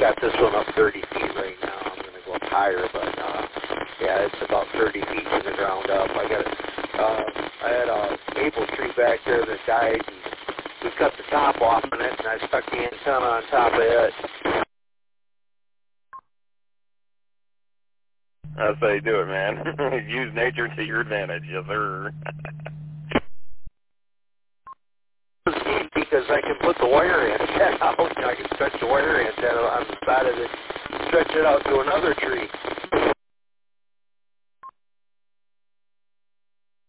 got this one up 30 feet right now. I'm going to go up higher, but yeah, it's about 30 feet to the ground up. I had a maple tree back there that died, and we cut the top off on it, and I stuck the antenna on top of it. That's how you do it, man. Use nature to your advantage, yes, sir. Because I can put the wire antenna out, and I can stretch the wire antenna on the side of it, stretch it out to another tree.